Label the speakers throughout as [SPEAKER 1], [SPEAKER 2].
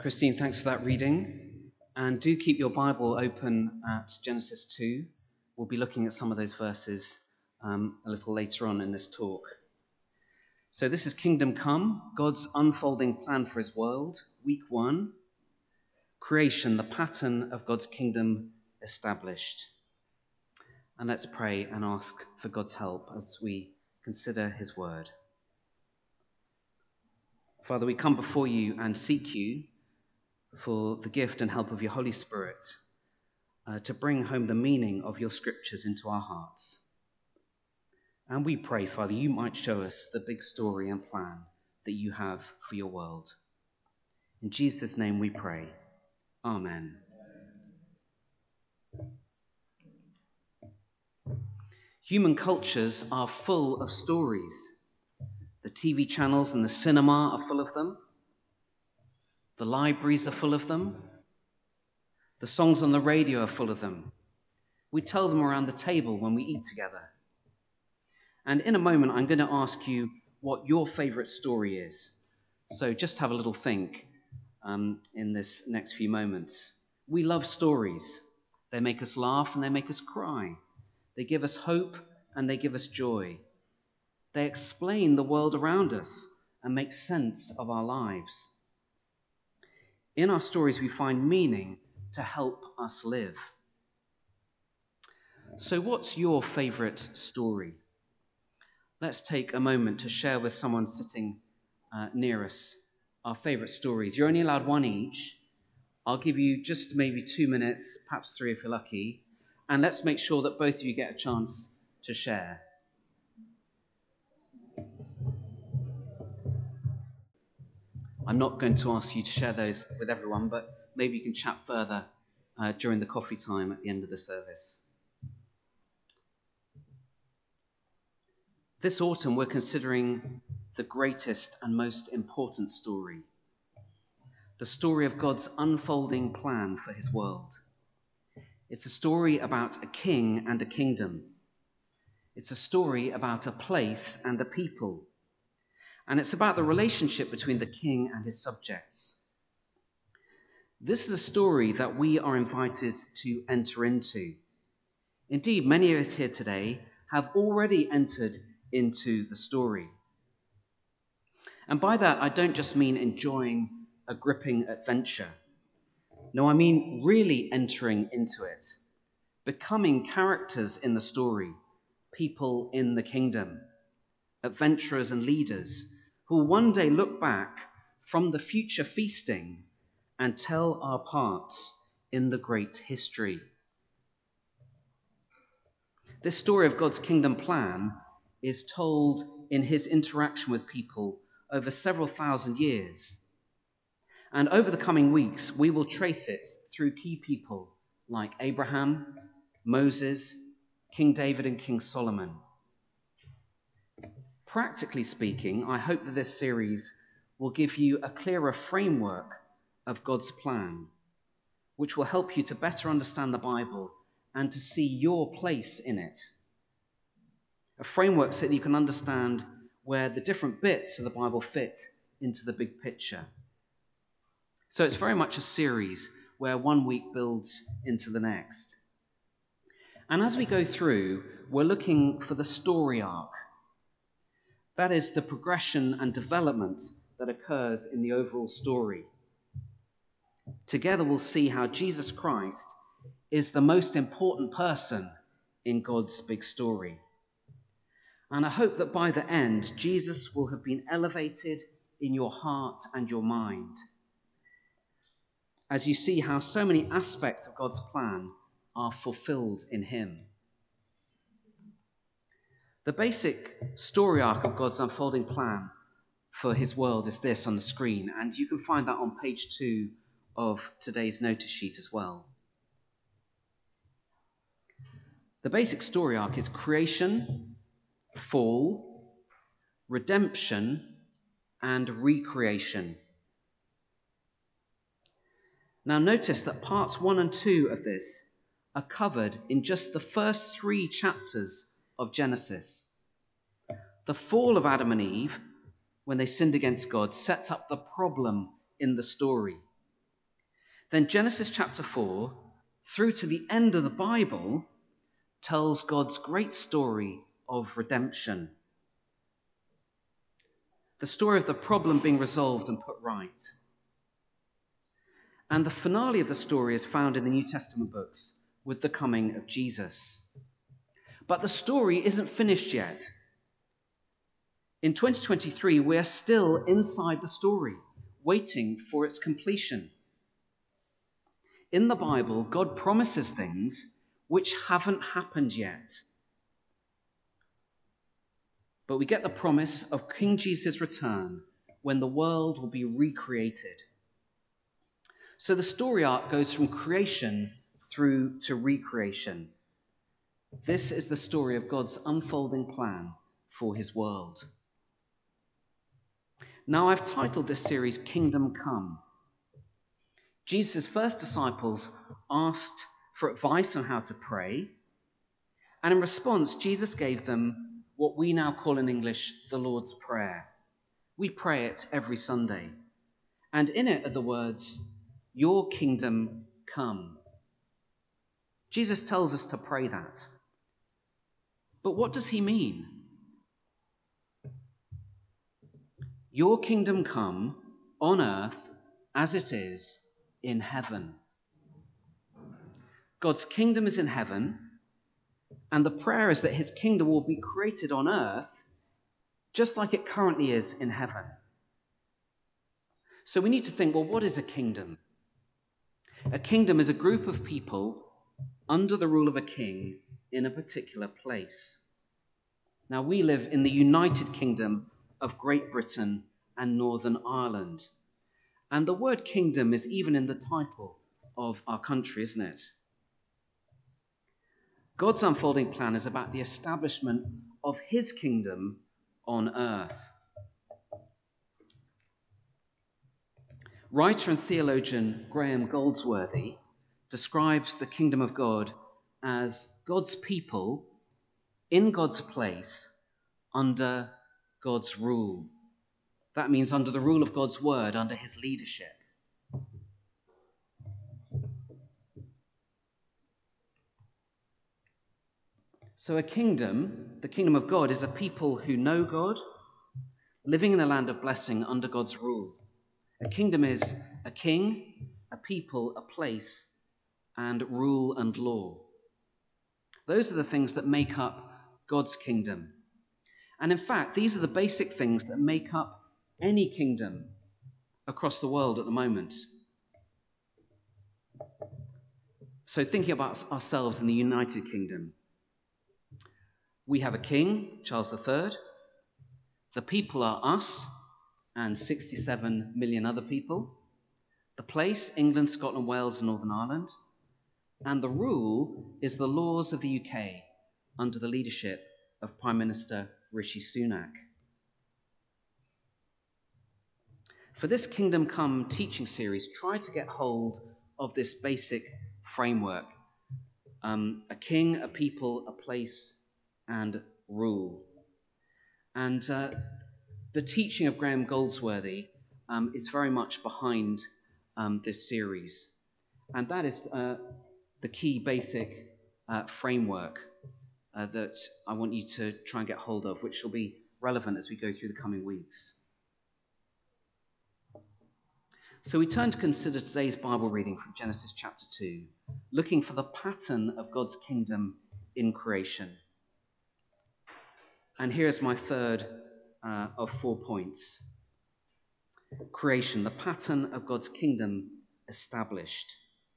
[SPEAKER 1] Christine, thanks for that reading. And do keep your Bible open at Genesis 2. We'll be looking at some of those verses a little later on in this talk. So this is Kingdom Come, God's unfolding plan for his world. Week 1, creation, the pattern of God's kingdom established. And let's pray and ask for God's help as we consider his word. Father, we come before you and seek you for the gift and help of your Holy Spirit to bring home the meaning of your scriptures into our hearts. And we pray, Father, you might show us the big story and plan that you have for your world. In Jesus' name we pray. Amen. Human cultures are full of stories. The TV channels and the cinema are full of them. The libraries are full of them. The songs on the radio are full of them. We tell them around the table when we eat together. And in a moment, I'm going to ask you what your favorite story is. So just have a little think in this next few moments. We love stories. They make us laugh and they make us cry. They give us hope and they give us joy. They explain the world around us and make sense of our lives. In our stories, we find meaning to help us live. So what's your favorite story? Let's take a moment to share with someone sitting near us our favorite stories. You're only allowed one each. I'll give you just maybe 2 minutes, perhaps 3 if you're lucky. And let's make sure that both of you get a chance to share. I'm not going to ask you to share those with everyone, but maybe you can chat further during the coffee time at the end of the service. This autumn, we're considering the greatest and most important story, the story of God's unfolding plan for his world. It's a story about a king and a kingdom. It's a story about a place and a people. And it's about the relationship between the king and his subjects. This is a story that we are invited to enter into. Indeed, many of us here today have already entered into the story. And by that, I don't just mean enjoying a gripping adventure. No, I mean really entering into it, becoming characters in the story, people in the kingdom, adventurers and leaders who will one day look back from the future feasting and tell our parts in the great history. This story of God's kingdom plan is told in his interaction with people over several thousand years. And over the coming weeks, we will trace it through key people like Abraham, Moses, King David, and King Solomon. Practically speaking, I hope that this series will give you a clearer framework of God's plan, which will help you to better understand the Bible and to see your place in it. A framework so that you can understand where the different bits of the Bible fit into the big picture. So it's very much a series where one week builds into the next. And as we go through, we're looking for the story arc. That is the progression and development that occurs in the overall story. Together we'll see how Jesus Christ is the most important person in God's big story. And I hope that by the end, Jesus will have been elevated in your heart and your mind, as you see how so many aspects of God's plan are fulfilled in him. The basic story arc of God's unfolding plan for his world is this on the screen, and you can find that on page 2 of today's notice sheet as well. The basic story arc is creation, fall, redemption, and recreation. Now notice that parts 1 and 2 of this are covered in just the first 3 chapters of Genesis. The fall of Adam and Eve, when they sinned against God, sets up the problem in the story. Then Genesis chapter 4, through to the end of the Bible, tells God's great story of redemption. The story of the problem being resolved and put right. And the finale of the story is found in the New Testament books with the coming of Jesus. But the story isn't finished yet. In 2023, we're still inside the story, waiting for its completion. In the Bible, God promises things which haven't happened yet. But we get the promise of King Jesus' return when the world will be recreated. So the story arc goes from creation through to recreation. This is the story of God's unfolding plan for his world. Now I've titled this series Kingdom Come. Jesus' first disciples asked for advice on how to pray, and in response, Jesus gave them what we now call in English the Lord's Prayer. We pray it every Sunday, and in it are the words, "Your kingdom come." Jesus tells us to pray that. But what does he mean? Your kingdom come on earth as it is in heaven. God's kingdom is in heaven, and the prayer is that his kingdom will be created on earth just like it currently is in heaven. So we need to think, well, what is a kingdom? A kingdom is a group of people under the rule of a king in a particular place. Now, we live in the United Kingdom of Great Britain and Northern Ireland. And the word kingdom is even in the title of our country, isn't it? God's unfolding plan is about the establishment of his kingdom on earth. Writer and theologian Graham Goldsworthy describes the kingdom of God as God's people in God's place under God's rule. That means under the rule of God's word, under his leadership. So a kingdom, the kingdom of God, is a people who know God, living in a land of blessing under God's rule. A kingdom is a king, a people, a place, and rule and law. Those are the things that make up God's kingdom. And in fact, these are the basic things that make up any kingdom across the world at the moment. So thinking about ourselves in the United Kingdom, we have a king, Charles III. The people are us and 67 million other people. The place, England, Scotland, Wales, and Northern Ireland. And the rule is the laws of the UK under the leadership of Prime Minister Rishi Sunak. For this Kingdom Come teaching series, try to get hold of this basic framework. A king, a people, a place, and rule. And the teaching of Graham Goldsworthy is very much behind this series. And that is the key basic framework that I want you to try and get hold of, which will be relevant as we go through the coming weeks. So we turn to consider today's Bible reading from Genesis chapter 2, looking for the pattern of God's kingdom in creation. And here's my third of 4 points. Creation, the pattern of God's kingdom established.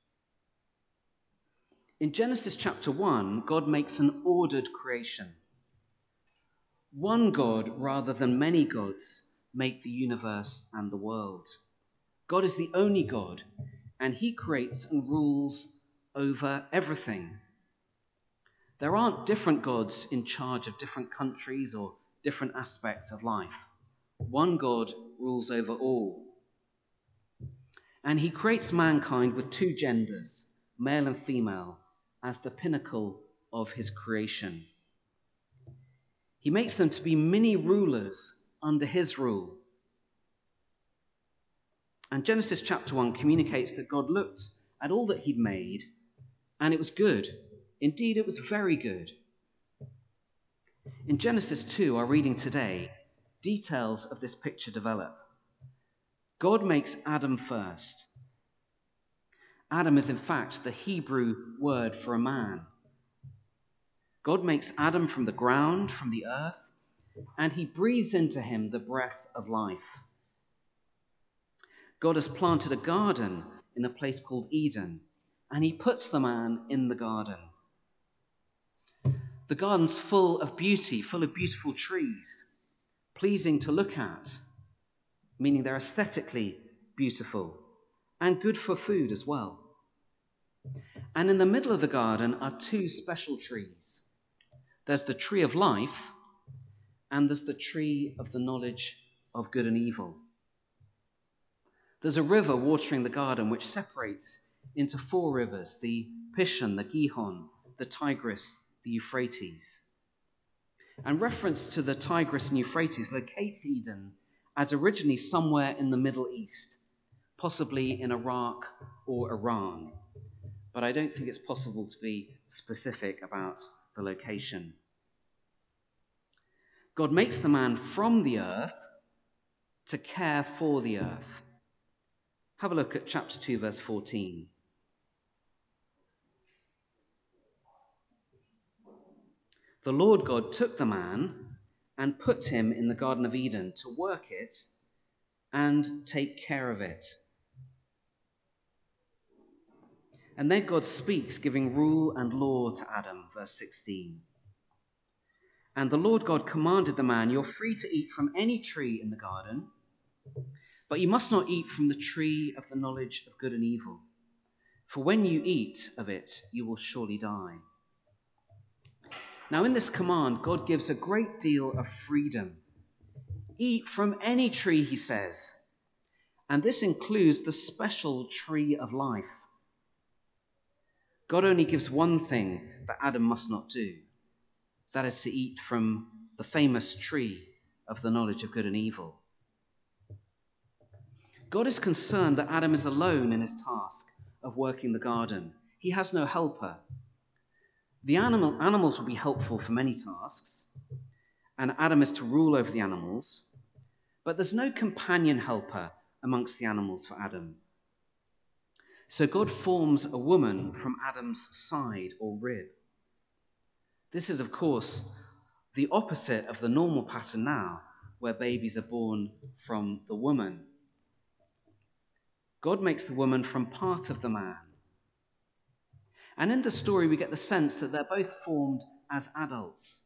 [SPEAKER 1] In Genesis chapter 1, God makes an ordered creation. One God, rather than many gods, make the universe and the world. God is the only God, and he creates and rules over everything. There aren't different gods in charge of different countries or different aspects of life. One God rules over all. And he creates mankind with two genders, male and female, as the pinnacle of his creation. He makes them to be mini rulers under his rule. And Genesis chapter 1 communicates that God looked at all that he'd made, and it was good. Indeed, it was very good. In Genesis 2, our reading today, details of this picture develop. God makes Adam first. Adam is in fact the Hebrew word for a man. God makes Adam from the ground, from the earth, and he breathes into him the breath of life. God has planted a garden in a place called Eden, and he puts the man in the garden. The garden's full of beauty, full of beautiful trees, pleasing to look at, meaning they're aesthetically beautiful and good for food as well. And in the middle of the garden are two special trees. There's the tree of life, and there's the tree of the knowledge of good and evil. There's a river watering the garden which separates into four rivers: the Pishon, the Gihon, the Tigris, the Euphrates. And reference to the Tigris and Euphrates locates Eden as originally somewhere in the Middle East, possibly in Iraq or Iran. But I don't think it's possible to be specific about the location. God makes the man from the earth to care for the earth. Have a look at chapter 2, verse 14. The Lord God took the man and put him in the Garden of Eden to work it and take care of it. And then God speaks, giving rule and law to Adam, verse 16. And the Lord God commanded the man, "You're free to eat from any tree in the garden, but you must not eat from the tree of the knowledge of good and evil. For when you eat of it, you will surely die." Now, in this command, God gives a great deal of freedom. Eat from any tree, he says, and this includes the special tree of life. God only gives one thing that Adam must not do. That is to eat from the famous tree of the knowledge of good and evil. God is concerned that Adam is alone in his task of working the garden. He has no helper. The animals will be helpful for many tasks, and Adam is to rule over the animals, but there's no companion helper amongst the animals for Adam. So God forms a woman from Adam's side or rib. This is, of course, the opposite of the normal pattern now, where babies are born from the woman. God makes the woman from part of the man. And in the story, we get the sense that they're both formed as adults.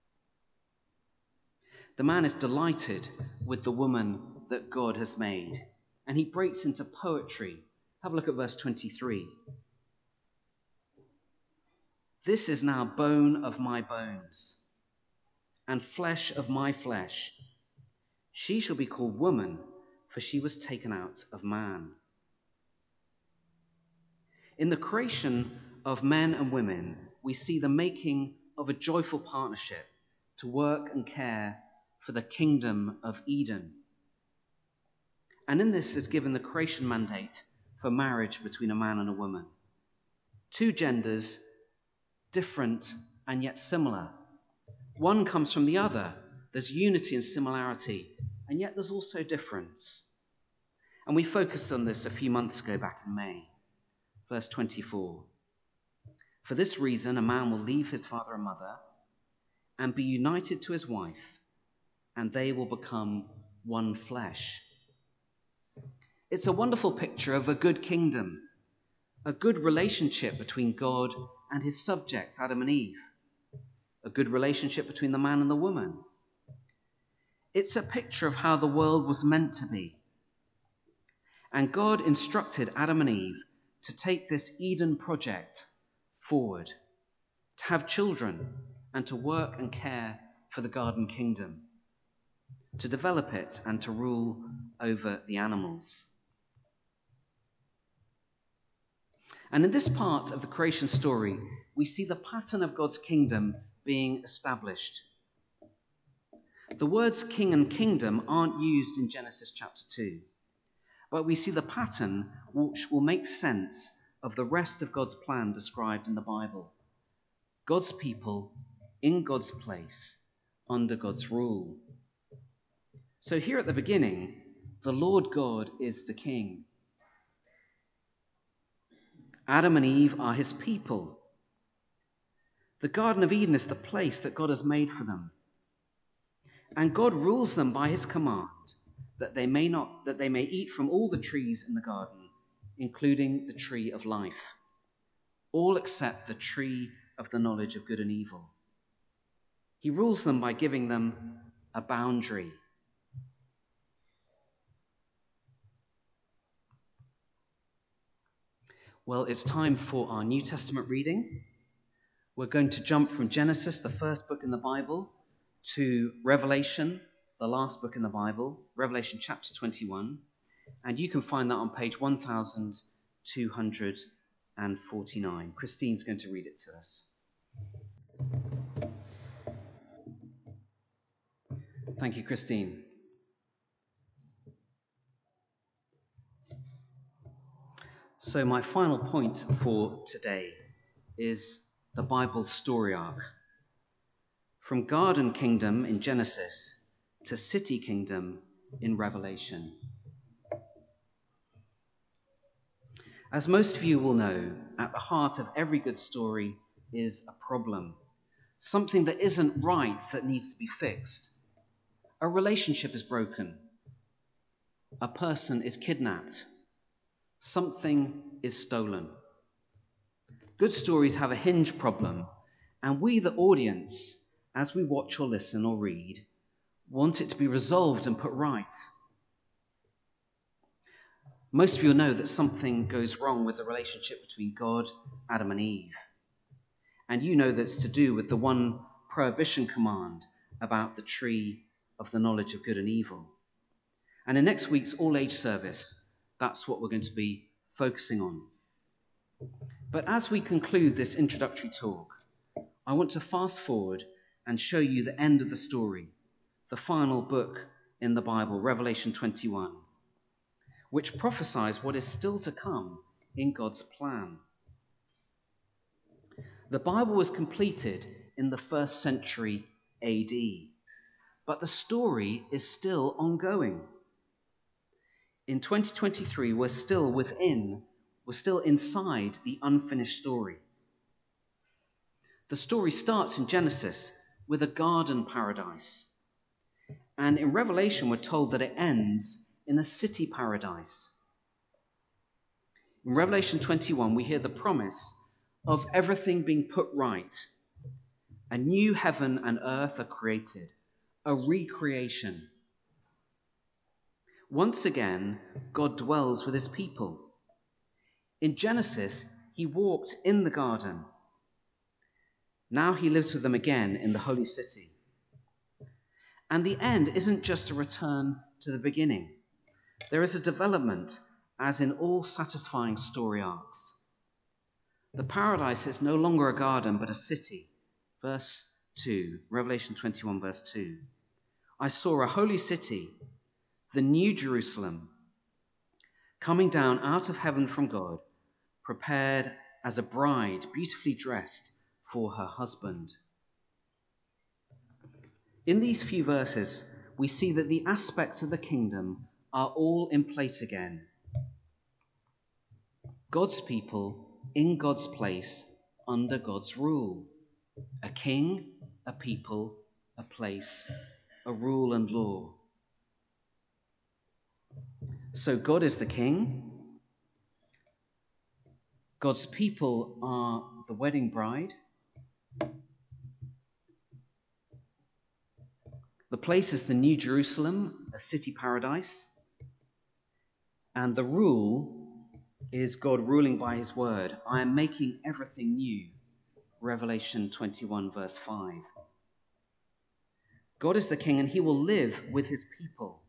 [SPEAKER 1] The man is delighted with the woman that God has made, and he breaks into poetry. Have a look at verse 23. "This is now bone of my bones and flesh of my flesh. She shall be called woman, for she was taken out of man." In the creation of men and women, we see the making of a joyful partnership to work and care for the kingdom of Eden. And in this is given the creation mandate for marriage between a man and a woman. Two genders, different and yet similar. One comes from the other. There's unity and similarity, and yet there's also difference. And we focused on this a few months ago back in May. Verse 24. "For this reason, a man will leave his father and mother and be united to his wife, and they will become one flesh." It's a wonderful picture of a good kingdom, a good relationship between God and his subjects, Adam and Eve, a good relationship between the man and the woman. It's a picture of how the world was meant to be. And God instructed Adam and Eve to take this Eden project forward, to have children and to work and care for the garden kingdom, to develop it and to rule over the animals. And in this part of the creation story, we see the pattern of God's kingdom being established. The words king and kingdom aren't used in Genesis chapter 2, but we see the pattern which will make sense of the rest of God's plan described in the Bible. God's people in God's place, under God's rule. So here at the beginning, the Lord God is the King. Adam and Eve are his people. The Garden of Eden is the place that God has made for them. And God rules them by his command that they may eat from all the trees in the garden, including the tree of life, all except the tree of the knowledge of good and evil. He rules them by giving them a boundary. Well, it's time for our New Testament reading. We're going to jump from Genesis, the first book in the Bible, to Revelation, the last book in the Bible, Revelation chapter 21. And you can find that on page 1249. Christine's going to read it to us. Thank you, Christine. So my final point for today is the Bible story arc. From garden kingdom in Genesis to city kingdom in Revelation. As most of you will know, at the heart of every good story is a problem. Something that isn't right that needs to be fixed. A relationship is broken. A person is kidnapped. Something is stolen. Good stories have a hinge problem, and we, the audience, as we watch or listen or read, want it to be resolved and put right. Most of you know that something goes wrong with the relationship between God, Adam, and Eve. And you know that it's to do with the one prohibition command about the tree of the knowledge of good and evil. And in next week's all-age service, that's what we're going to be focusing on. But as we conclude this introductory talk, I want to fast forward and show you the end of the story, the final book in the Bible, Revelation 21, which prophesies what is still to come in God's plan. The Bible was completed in the 1st century AD, but the story is still ongoing. In 2023, we're still inside the unfinished story. The story starts in Genesis with a garden paradise. And in Revelation, we're told that it ends in a city paradise. In Revelation 21, we hear the promise of everything being put right. A new heaven and earth are created, a recreation. Once again, God dwells with his people. In Genesis, he walked in the garden. Now he lives with them again in the holy city. And the end isn't just a return to the beginning. There is a development, as in all satisfying story arcs. The paradise is no longer a garden, but a city. Verse 2, Revelation 21, verse 2. I saw a holy city, the new Jerusalem, coming down out of heaven from God, prepared as a bride, beautifully dressed for her husband. In these few verses, we see that the aspects of the kingdom are all in place again. God's people in God's place, under God's rule. A king, a people, a place, a rule and law. So God is the king. God's people are the wedding bride. The place is the New Jerusalem, a city paradise. And the rule is God ruling by his word. I am making everything new. Revelation 21, verse 5. God is the king and he will live with his people.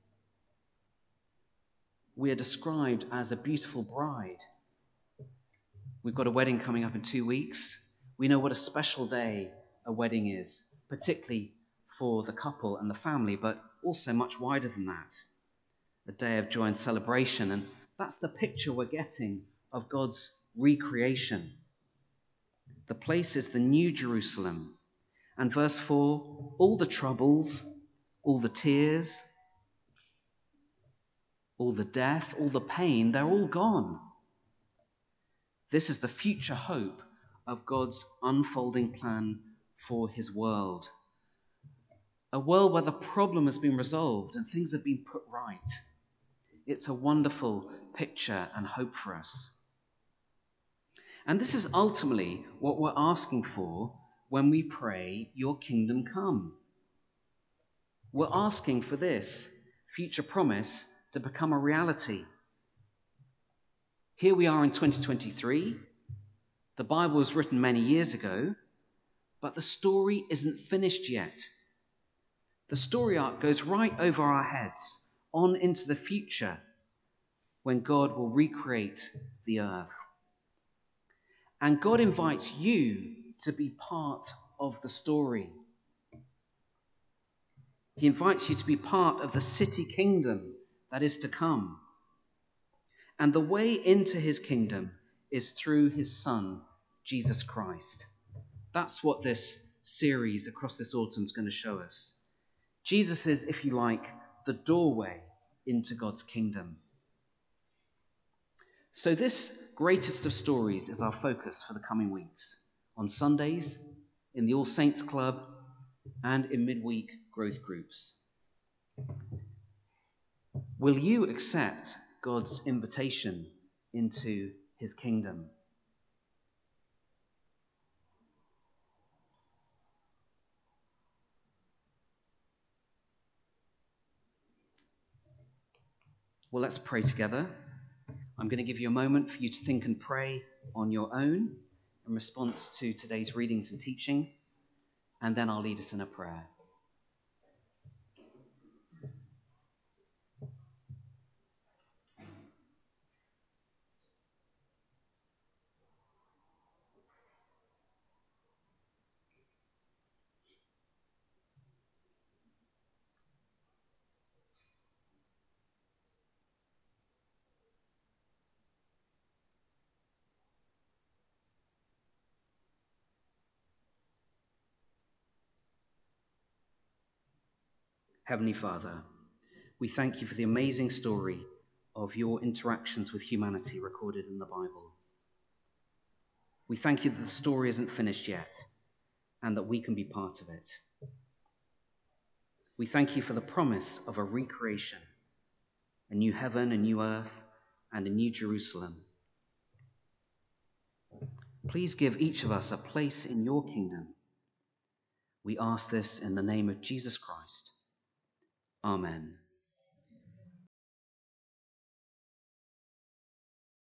[SPEAKER 1] We are described as a beautiful bride. We've got a wedding coming up in 2 weeks. We know what a special day a wedding is, particularly for the couple and the family, but also much wider than that. A day of joy and celebration. And That's the picture we're getting of God's recreation. The place is the New Jerusalem. And verse 4, all the troubles, all the tears, all the death, all the pain, they're all gone. This is the future hope of God's unfolding plan for his world. A world where the problem has been resolved and things have been put right. It's a wonderful picture and hope for us. And this is ultimately what we're asking for when we pray, "Your kingdom come." We're asking for this future promise to become a reality. Here we are in 2023. The Bible was written many years ago, but the story isn't finished yet. The story arc goes right over our heads, on into the future, when God will recreate the earth. And God invites you to be part of the story. He invites you to be part of the city kingdom that is to come. And the way into his kingdom is through his Son, Jesus Christ. That's what this series across this autumn is going to show us. Jesus is, if you like, the doorway into God's kingdom. So this greatest of stories is our focus for the coming weeks, on Sundays, in the All Saints Club, and in midweek growth groups. Will you accept God's invitation into his kingdom? Well, let's pray together. I'm going to give you a moment for you to think and pray on your own in response to today's readings and teaching, and then I'll lead us in a prayer. Heavenly Father, we thank you for the amazing story of your interactions with humanity recorded in the Bible. We thank you that the story isn't finished yet and that we can be part of it. We thank you for the promise of a recreation, a new heaven, a new earth, and a new Jerusalem. Please give each of us a place in your kingdom. We ask this in the name of Jesus Christ. Amen.